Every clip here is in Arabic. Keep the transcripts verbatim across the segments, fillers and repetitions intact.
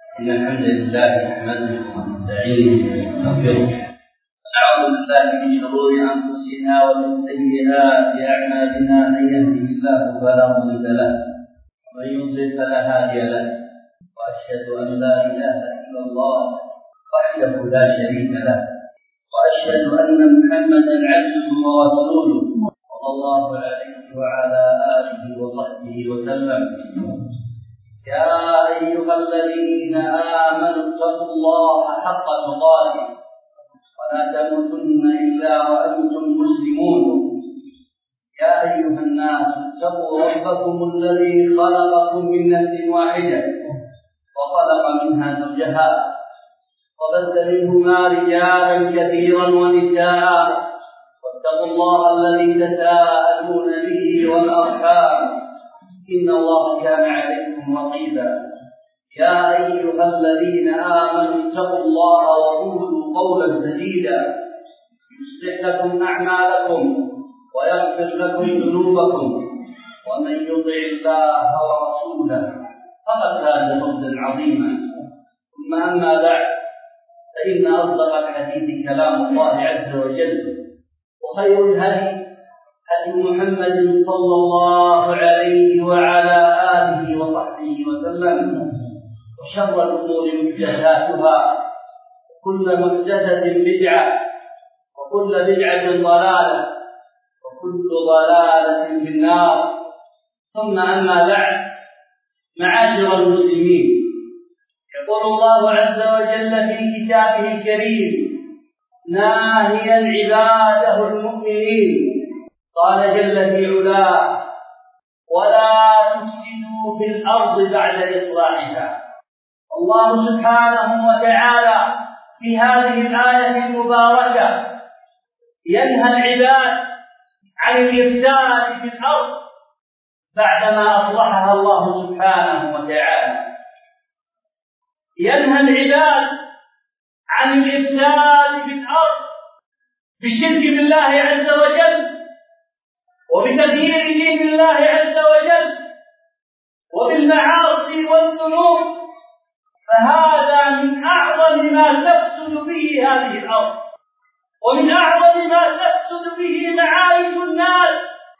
إن الحمد لله نحمده ونستعينه ونستغفره ونعوذ بالله من شرور أنفسنا ومن سيئات أعمالنا. من يهده الله فلا مضل له ومن يضلل فلا هادي له، وأشهد أن لا إله إلا الله وحده لا شريك له، وأشهد أن محمدا عبده ورسوله صلى الله عليه وعلى آله وصحبه وسلم. يا أيها الذين آمنوا اتقوا الله حق تقاته ولا تموتن إلا وأنتم مسلمون. يا أيها الناس اتقوا ربكم الذي خلقكم من نفس واحدة وخلق منها زوجها وبث منهما رجالا كثيرا ونساء، واتقوا الله الذي تساءلون به والأرحام إن الله كان عليكم رقيبا. يا أيها الذين آمنوا اتقوا الله وقولوا قولا سديدا يصلح لكم أعمالكم ويغفر لكم ذنوبكم، ومن يطع الله ورسوله فقد فاز فوزا عظيما. ثم أما بعد، فإن أصدق الحديث كلام الله عز وجل، وخير الهدي هدي محمد صلى الله عليه وعلى آله وصحبه وسلم، وشر الأمور محدثاتها، وكل محدثة بدعة، وكل بدعة ضلالة، وكل ضلالة في النار. ثم أما بعد، معاشر المسلمين، يقول الله عز وجل في كتابه الكريم ناهيا عباده المؤمنين، قال جل في علاه: ولا تفسدوا في الأرض بعد إصلاحها. الله سبحانه وتعالى في هذه الآية المباركة ينهى العباد عن الإفساد في الأرض بعدما أصلحها الله سبحانه وتعالى. ينهى العباد عن الإفساد في الأرض بالشرك بالله عز وجل، وبتغيير دين الله عز وجل، وبالمعاصي والذنوب، فهذا من أعظم ما تفسد به هذه الأرض، ومن أعظم ما تفسد به معايش الناس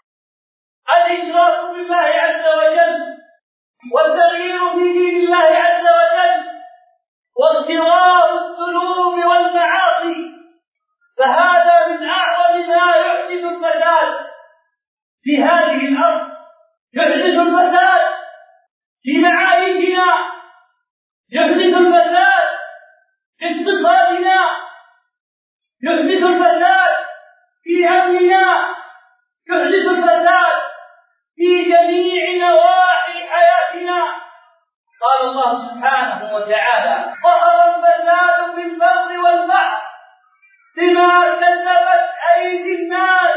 الإشراك بالله عز وجل، والتغيير في دين الله عز وجل، واغتراب الذنوب والمعاصي. فهذا من أعظم ما يحدث الفساد في هذه الأرض، يحدث الفساد في معايشنا، يحدث الفساد في اقتصادنا، يحدث الفساد في أمننا، يحدث الفساد في جميع نواحي حياتنا. قال الله سبحانه وتعالى: ظهر الفساد في البر والبحر بما كسبت أيدي الناس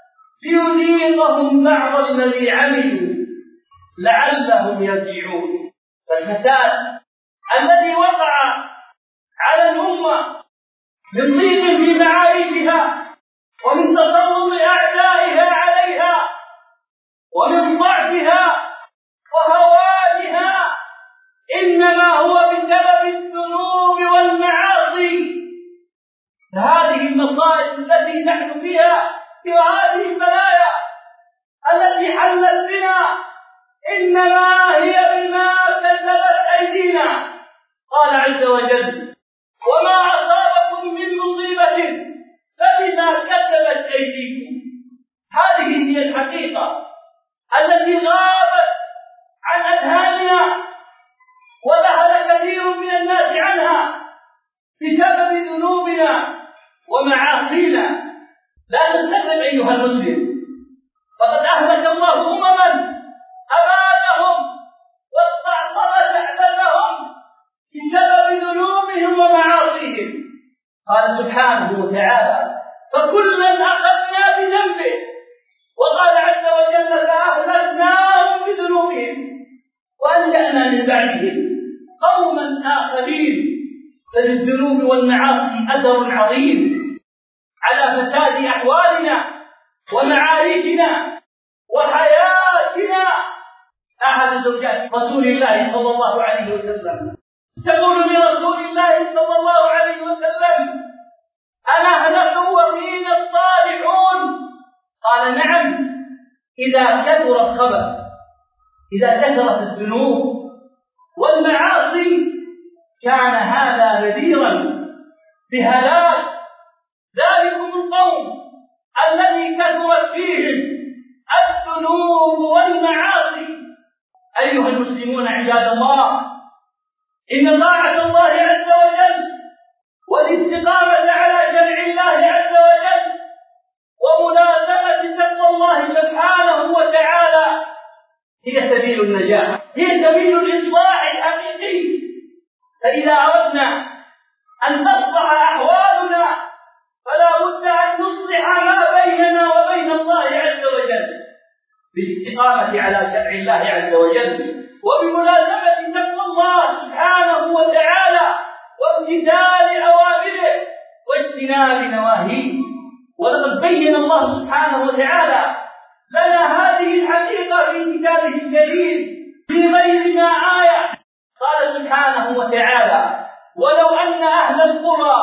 ليذيقهم بعض الذي عملوا لعلهم يرجعون. فالفساد الذي وقع على الأمة من ضيق في معايشها، ومن تسلط أعدائها عليها، ومن ضعفها وهوانها، إنما هو بسبب الذنوب والمعاصي. فهذه المصائب التي نحن فيها وهذه البلايا التي حلت بنا إنما هي بما كسبت أيدينا. قال عز وجل: وما أصابكم من مصيبة فبما كسبت أيديكم. هذه هي الحقيقة التي غابت عن أذهاننا وذهل كثير من الناس عنها بسبب ذنوبنا ومعاصينا. لا تستغرب أيها المسلم، فقد أهلك الله أمما أمانهم واستعصم شعبتهم بسبب ذنوبهم ومعاصيهم. قال سبحانه وتعالى: فكلا أخذنا بذنبه. وقال عز وجل: فأهلكناهم بذنوبهم وأنشأنا من بعدهم قوما آخرين. فللذنوب والمعاصي أثر عظيم على فساد أحوالنا ومعايشنا وحياتنا. أحد زوجات رسول الله صلى الله عليه وسلم تقول لرسول الله صلى الله عليه وسلم: أنهلك وفينا الصالحون؟ قال: نعم، إذا كثر الخبث، إذا كثرت الذنوب والمعاصي كان هذا نذيرا بهلاك ذلكم القوم الذي كثرت فيهم الذنوب والمعاصي. أيها المسلمون عباد الله، إن طاعة الله عز وجل والاستقامة على شرع الله عز وجل وملازمة تقوى الله سبحانه وتعالى هي سبيل النجاة، هي سبيل الإصلاح الحقيقي. فإذا أردنا أن تصلح أحوالنا فلا بد أن نصلح ما بيننا وبين الله عز وجل بالاستقامة على شرع الله عز وجل وبملازمة تقوى الله سبحانه وتعالى وامتثال أوامره واجتناب نواهيه. ولقد بين الله سبحانه وتعالى لنا هذه الحقيقة في كتابه الكريم في غير ما آية. قال سبحانه وتعالى: ولو أن أهل القرى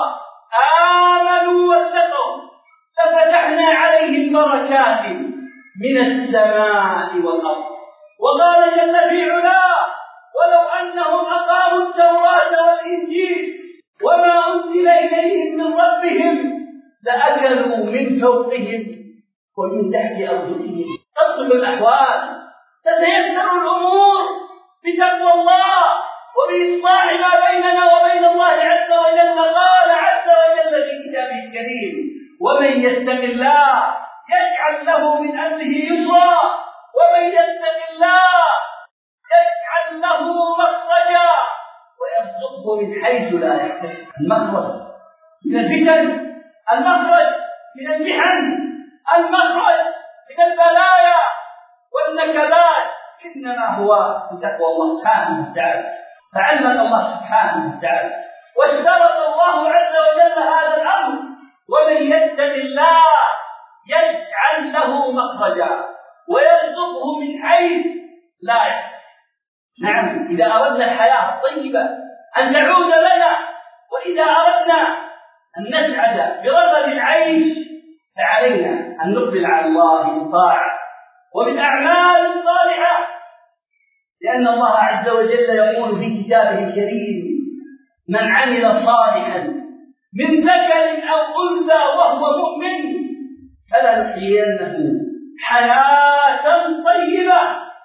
آمنوا واتقوا لفتحنا عليهم بركات من السماء والأرض. وقال جل في علاه: ولو أنهم أقاموا التوراة والإنجيل وما أنزل إليهم من ربهم لأكلوا من فوقهم ومن تحت أرجلهم. تصلح الأحوال، تتيسر الأمور بتقوى الله وبإصلاح ما بيننا وبين الله عز وجل. قال عز وجل في كتابه الكريم: ومن يتق الله يجعل له من أمره يسرا ومن يتق الله يجعل له مخرجا ويرزقه من حيث لا يحتسب. المخرج من الفتن، المخرج من المحن، المخرج من البلايا والنكبات إنما هو بتقوى الله سبحانه وتعالى. فعلم الله سبحانه وتعالى واشترط الله عز وجل هذا الأمر: ومن يتق الله يجعل له مخرجا ويرزقه من حيث لا يحتسب. نعم، إذا أردنا الحياة الطيبة أن تعود لنا، وإذا أردنا أن نسعد برغد العيش فعلينا أن نقبل على الله بالطاعة وبالأعمال الصالحة، لأن الله عز وجل يقول في كتابه الكريم: من عمل صالحا من ذكر أو أنثى وهو مؤمن فلنحيينه حياة طيبة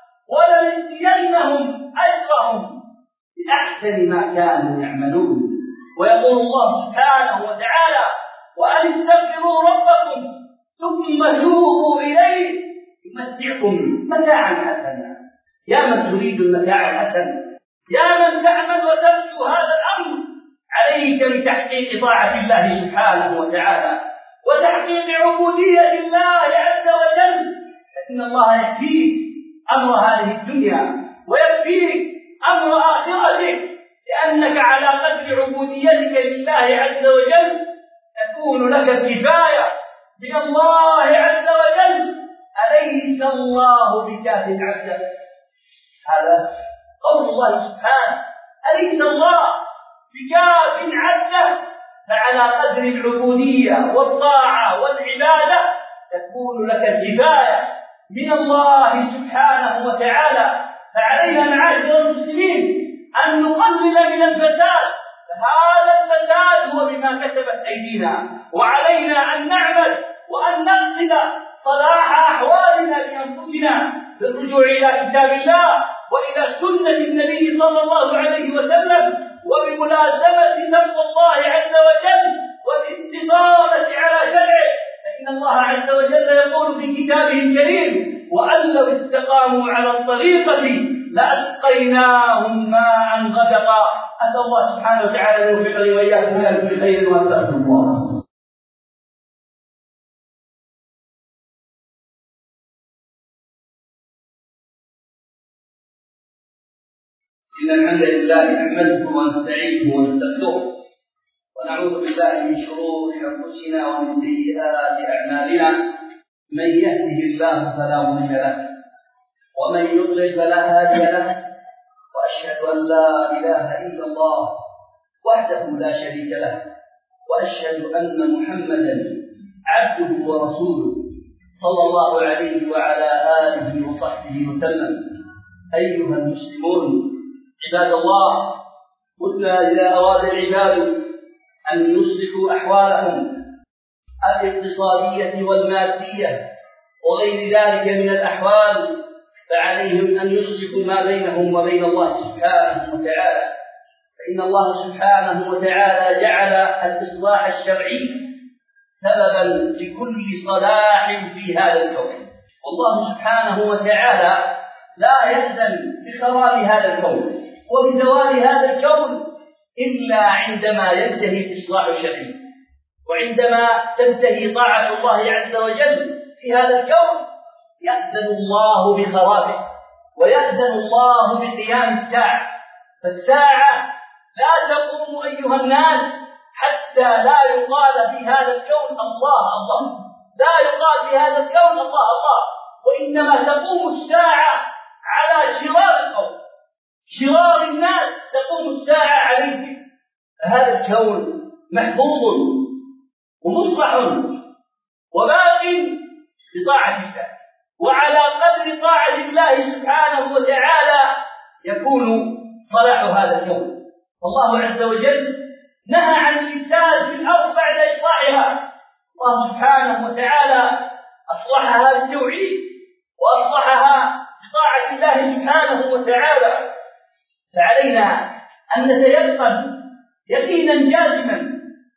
ولنجزينهم أجرهم بأحسن ما كانوا يعملون. ويقول الله سبحانه وتعالى: وأن استغفروا ربكم ثم توبوا إليه يمتعكم متاعا حسنا. يا من تريد المتاع الحسن، يا من تعمل وترجو هذا الأمر، عليك بتحقيق طاعة الله سبحانه وتعالى وتحقيق عبودية الله عز وجل، فإن الله يكفيك أمر هذه الدنيا ويكفيك أمر آخرتك، لأنك على قدر عبوديتك لله عز وجل تكون لك الكفاية من الله عز وجل. أليس الله بكاف عبده؟ هذا قول الله سبحانه: أليس الله بكاف عبده؟ فعلى قدر العبودية والطاعة والعبادة تكون لك الكفاية من الله سبحانه وتعالى. فعلينا معاشر المسلمين أن نقلل من الفساد، فهذا الفساد هو بما كسبت أيدينا، وعلينا أن نعمل وأن نقصد صلاح أحوالنا بأنفسنا بالرجوع إلى كتاب الله وإلى سنة النبي صلى الله عليه وسلم وبملازمة تقوى الله عز وجل والاستقامة على شرعه. فإن الله عز وجل يقول في كتابه الكريم: وأن لو استقاموا على الطريقة لأسقيناهم ماء غدقا. أسأل الله سبحانه وتعالى أن يوفقني وإياكم إلى كل خير وأستغفر الله. إن الحمد لله نحمده ونستعينه ونستغفره ونعوذ بالله من شرور أنفسنا ومن سيئات أعمالنا. من يهده الله فلا مضل له ومن يضلل فلا هادي له، وأشهد أن لا إله إلا الله وحده لا شريك له، وأشهد أن محمدا عبده ورسوله صلى الله عليه وعلى آله وصحبه وسلم. أيها المسلمون عباد الله، قلنا إذا أراد العباد أن يصلحوا أحوالهم الاقتصادية والمادية وغير ذلك من الأحوال فعليهم أن يصلحوا ما بينهم وبين الله سبحانه وتعالى، فإن الله سبحانه وتعالى جعل الإصلاح الشرعي سببا لكل صلاح في هذا الكون، والله سبحانه وتعالى لا يأذن بخراب هذا الكون وبزوال هذا الكون إلا عندما ينتهي الإصلاح الشرعي، وعندما تنتهي طاعة الله عز وجل في هذا الكون يأذن الله بخرابه ويأذن الله بقيام الساعة. فالساعة لا تقوم أيها الناس حتى لا يقال في هذا الكون الله الله، لا يقال في هذا الكون الله الله، وإنما تقوم الساعة على شرار القوم، شرار الناس تقوم الساعة عليه. فهذا الكون محفوظ ومصلح وباق بطاعة الله، وعلى قدر طاعة الله سبحانه وتعالى يكون صلاح هذا الكون. الله عز وجل نهى عن الإفساد في الأرض بعد إصلاحها، الله سبحانه وتعالى أصلحها بالتوحيد وأصلحها بطاعة الله سبحانه وتعالى. فعلينا أن نتيقن يقينا جازما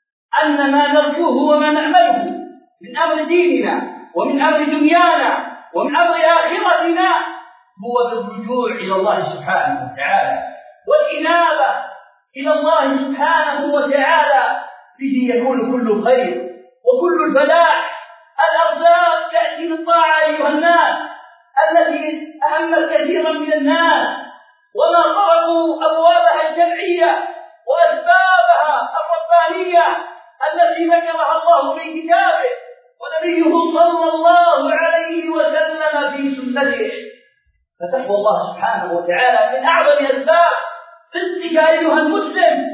أن ما نرجوه وما نأمله من أمر ديننا ومن أمر دنيانا ومن أمر آخرتنا هو بالرجوع إلى الله سبحانه وتعالى والإنابة إلى الله سبحانه وتعالى، به يكون كل خير وكل الفلاح. الأرزاق تأتي بالطاعة أيها الناس التي أهم كثيرا من الناس، وما طرقوا أبوابها الشرعية وأسبابها الربانية التي ذكرها الله في كتابه ونبيه صلى الله عليه وسلم في سنته. فتقوى الله سبحانه وتعالى من أعظم أسباب رزقك أيها المسلم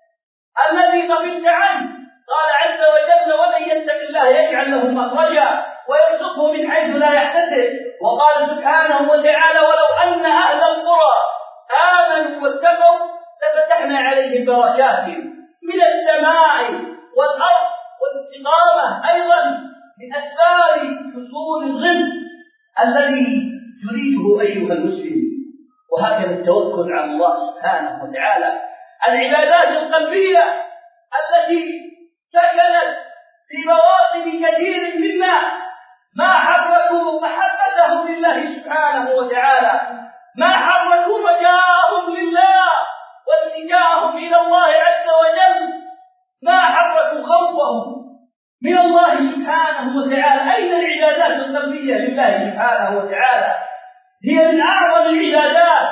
الذي غفلت عنه. قال عز وجل: ومن يتق الله يجعل له مخرجا ويرزقه من حيث لا يحتسب. وقال سبحانه وتعالى: ولو أن أهل القرى آمنوا واتقوا لفتحنا عليهم بركات من السماء والأرض. والاستقامة أيضا من أسباب حصول الرزق الذي تريده أيها المسلم. وهكذا التوكل على الله سبحانه وتعالى، العبادات القلبية التي سكنت في بواطن كثير منا ما حركوا محبتهم لله سبحانه وتعالى، ما حركوا رجاءهم لله والتجاءهم إلى الله عز وجل، ما حركوا خوفهم من الله سبحانه وتعالى. أين العبادات القلبية لله سبحانه وتعالى؟ هي من أعظم العبادات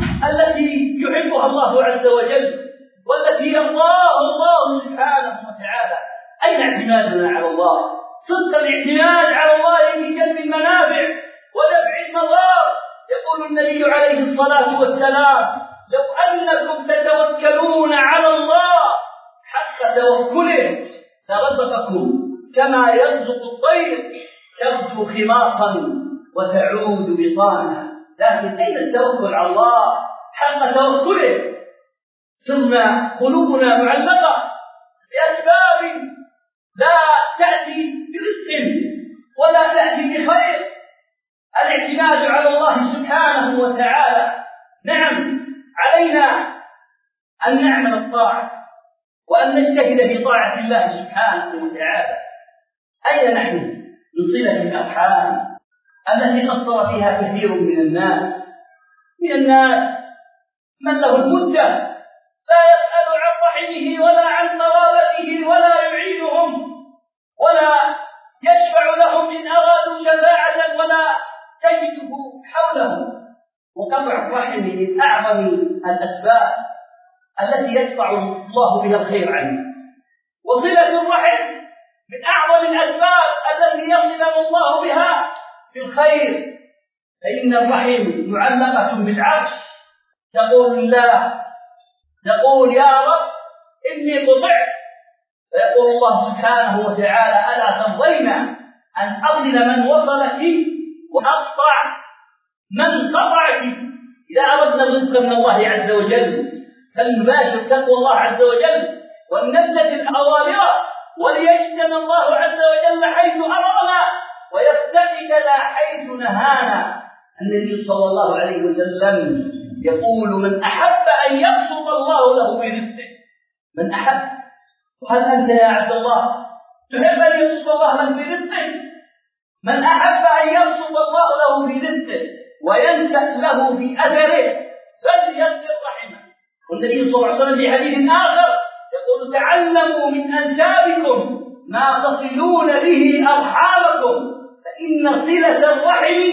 التي يحبها الله عز وجل والتي يرضاها الله سبحانه وتعالى. أين اعتمادنا على الله؟ صدق الاعتماد على الله في جلب المنافع ودفع المضار. يقول النبي عليه الصلاة والسلام: لو أنكم تتوكلون على الله حق توكله لرزقكم كما يرزق الطير تغدو خماصا وتعود بطانا. لكن أين التوكل على الله حق توكله؟ ثم قلوبنا معلقة بأسباب لا تأتي برزق ولا تأتي بخير. الاعتماد على الله سبحانه وتعالى، نعم علينا أن نعمل الطاعة وأن نجتهد في طاعة الله سبحانه وتعالى. أين نحن من صلة الأرحام التي قصر فيها كثير من الناس؟ من الناس من له المدة لا يسأل عن رحمه ولا عن قرابته ولا يعينهم ولا يشفع لهم إن أرادوا شفاعة ولا تجده حوله. وقطع الرحم من أعظم الأسباب التي يدفع الله بها الخير عنه، وصلة الرحم من أعظم الأسباب التي يصل الله بها بالخير، فإن الرحم معلقة بالعرش تقول الله، تقول يا رب إني قطعت، فيقول الله سبحانه وتعالى ألا ترضين أن أصل من وصلك وأقطع من قطعك؟ إذا أردنا الرزق من الله عز وجل فلنباشر تقوى الله عز وجل ولنبتغي الأوامر وليجدنا الله عز وجل حيث أمرنا ويفتقدنا حيث نهانا. النبي صلى الله عليه وسلم يقول من أحب أن يبسط الله له برزقه، من أحب، وهل أنت يا عبد الله تحب أن يبسط الله لك برزقه؟ من أحب أن يبسط الله له برزقه وينسأ له في أثره فليصل رحمه. والنبي صلى الله عليه وسلم في حديث آخر يقول تعلموا من أنسابكم ما تصلون به أرحامكم فإن صلة الرحم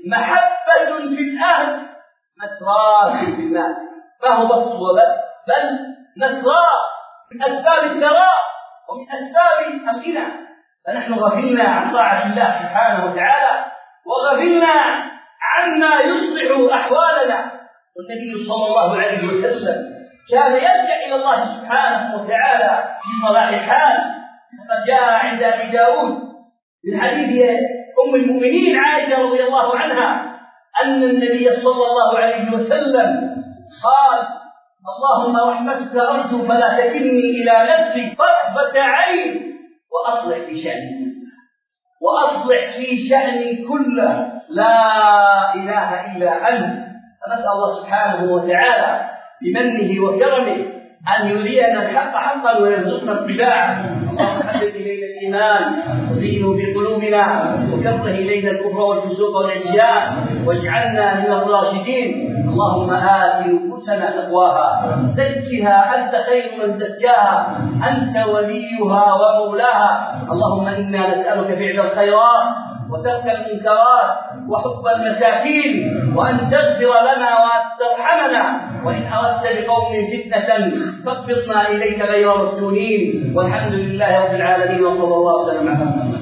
محبة في الأهل مسرات في المال. ما هو بسط وبل بل مسرات من أسباب الثراء ومن أسباب الغنى. فنحن غفلنا عن طاعة الله سبحانه وتعالى وغفلنا عما يصلح أحوالنا. والنبي صلى الله عليه وسلم كان يلجأ إلى الله سبحانه وتعالى في صلاح الحال، كما جاء عند أبي داود من حديث أم المؤمنين عائشة رضي الله عنها أن النبي صلى الله عليه وسلم قال اللهم رحمتك أرجو فلا تكلني إلى نفسي طرفة عين وأصلح في شأني وأصلح في شأني كله لا إله إلا أنت. فنسأل الله سبحانه وتعالى بمنه وكرمه أن يرينا الحق حقا ويرزقنا اتباعه. اللهم حبب إلينا الإيمان وزينه في قلوبنا وكره إلينا الكفر والفسوق والعصيان واجعلنا من الراشدين. اللهم آت نفوسنا تقواها زكها أنت خير من زكاها أنت وليها ومولاها. اللهم إنا نسألك فعل الخيرات وترك المنكرات وحب المساكين وأن تغفر لنا وأن ترحمنا، وإن أردت بقوم فتنة فاقبضنا إليك غير مفتونين. والحمد لله رب العالمين وصلى الله وسلم على محمد.